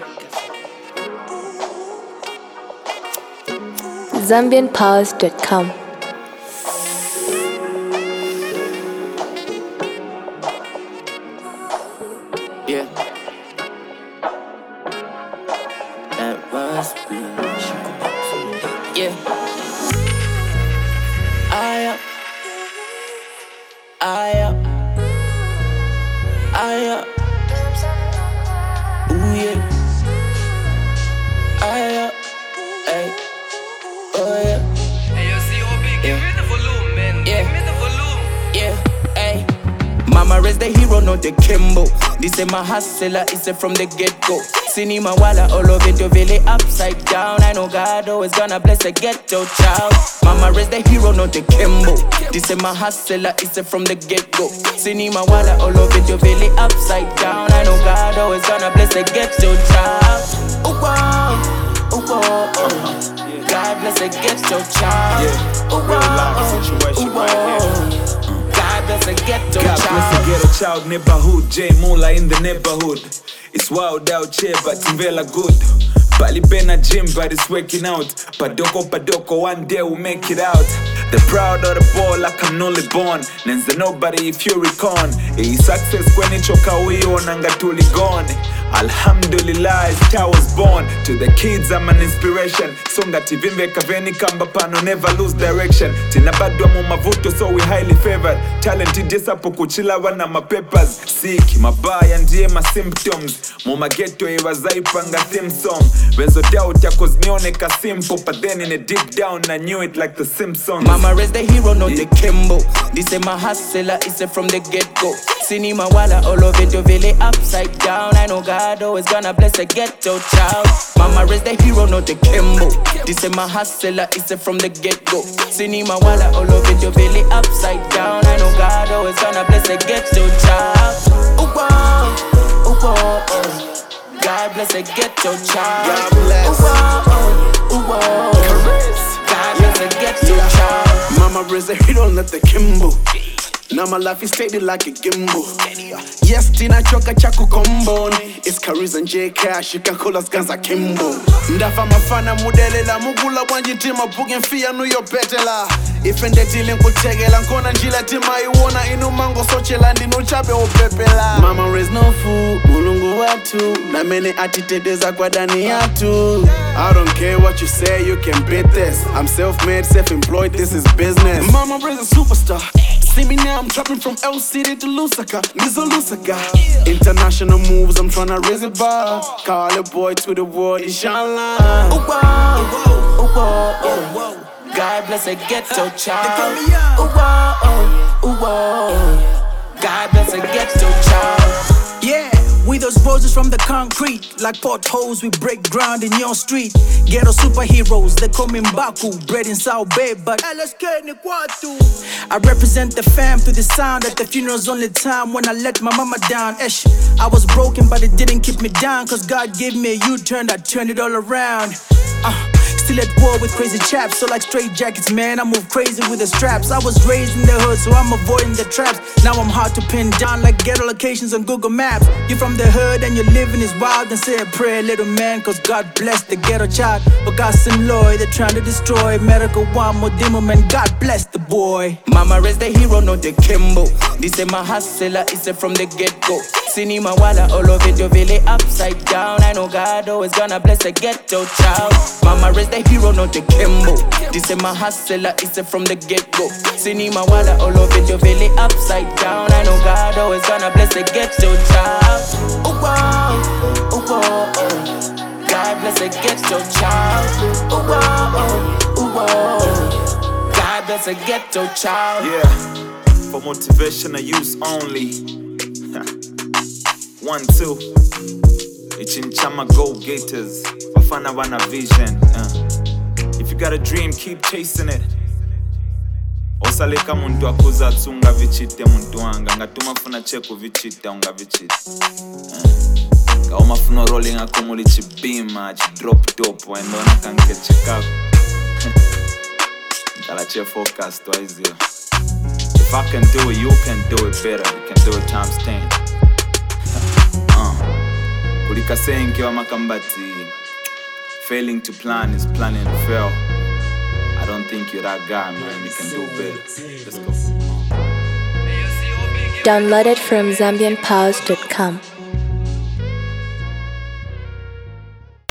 ZambianPowers.com. Yeah. That was yeah. I up. Ooh yeah. I up. Ay. Oh yeah. Hey, yo, COB, give me the volume, man. Yeah. Give me the volume. Yeah, ay. Mama raised the hero, not the Kimbo. This is my hustler, it's a from the get-go. Cinema wala, all of it really upside down. I know God always gonna bless the ghetto child. Mama raised the hero, not the Kimbo. This is my hustler, it's a from the get-go. Cinema wala, all of it really upside down. I know God always gonna bless the ghetto child. Ooh, wow. Ooh, wow. God bless the ghetto child. Yeah, ooh, real life situation right here. God bless the ghetto God child. bless the ghetto child, neighborhood. J Mula in the neighborhood. It's wild out here, but Timvela good. Bali Bena gym, but it's working out. Padoko, one day we'll make it out. The proud of the ball like I'm newly born. Nenza nobody if you recon. Success kwenye choka uiona ngatuli gone. Alhamdulillah, I was born. To the kids I'm an inspiration. Songa tivimbe kaveni kamba pano, never lose direction. Tina badwa mu mavuto, so we highly favored. Talented jesa po kuchila wana mapapers. Sick, mabaya ndiye ma symptoms. Muma ghetto iwazaipanga theme song. Wenzo doubt ya cause nione ka simple. But then in a deep down I knew it like the Simpsons. Mama raised the hero, not the Kimbo. This is my hustler, it's a from the get-go. Cinema wala, all of it really upside down. I know God always gonna bless the ghetto child. Mama raised the hero, not the Kimbo. This is my hustler, it's a from the get-go. Cinema wala, all of it really upside down. I know God always gonna bless the ghetto child. Ooh, wow. Ooh, wow. God bless the ghetto child. God bless. Ooh, wow. Ooh, wow. God bless the ghetto child. Mama raised a hero, not the Kimbo. Now my life is steady like a gimbal. Yes, Tina Choka Chaku combo. It's Caris and J Cash, you can call us Ganza Kimbo. Ndafa mafana mudelela mugula wanji tima bugin fia nu yo petela. Ifende dealing kutegela nkona njila tima iwona inu mango sochela ndinu chape opepela. Mama raised no fool, mulungu watu na mene atitedeza kwa dani yatu. I don't care what you say, you can beat this. I'm self-made, self-employed, this is business. Mama raised a superstar. See me now, I'm trapping from L City to Lusaka. Nizo Lusaka. International moves, I'm tryna raise it bar. Call a boy to the world, inshallah. Ooh, wow. Ooh, wow. God bless the ghetto child. Ooh, wow. Ooh, wow. God bless the ghetto child. Yeah, we those roses from the concrete. Like potholes, we break ground in your street. Ghetto superheroes, they call me Mbaku. Bred in South Bay, but I represent the fam through the sound. At the funeral's only time when I let my mama down. Esh, I was broken, but it didn't keep me down. Cause God gave me a U-turn, I turned it all around. Still at war with crazy chaps, so like straight jackets, man, I move crazy with the straps. I was raised in the hood, so I'm avoiding the traps. Now I'm hard to pin down like ghetto locations on Google Maps. You're from the hood and you're living is wild, and say a prayer, little man, cause God bless the ghetto child. But God and Lloyd, they're trying to destroy Medical one more demo, man, God bless the boy. Mama raised the hero, not the Kimbo. This is my hustler, it's a from the get-go. Cinema wala, all of it really upside down. I know God always gonna bless the ghetto child. Mama raised the hero, not the Kimbo. This is my hustler, it's a from the get-go. Cinema wala, all of it really upside down. I know God always gonna bless the ghetto child. Ooh, wow. Ooh, wow. God bless the ghetto child. Ooh, wow. Ooh, wow. God bless the ghetto child. Yeah, for motivation I use only 1, 2. Ichinchama go-getters. Wafana wana vision. If you got a dream, keep chasing it. Osaleka muntu akuzatsu unga vichite muntu wanga. Ngatuma funa cheku vichite unga vichite. Kauma funo rolling akumuli chibima, drop top waendona kanke chikaku. Nkalache focus twice here. If I can do it, you can do it better. You can do it times 10. Ulikasenke wa makambati. Failing to plan is planning to fail. I don't think you're that guy, man. You can do better. Let's go. Hey, you see how big it is? Downloaded from ZambianPows.com.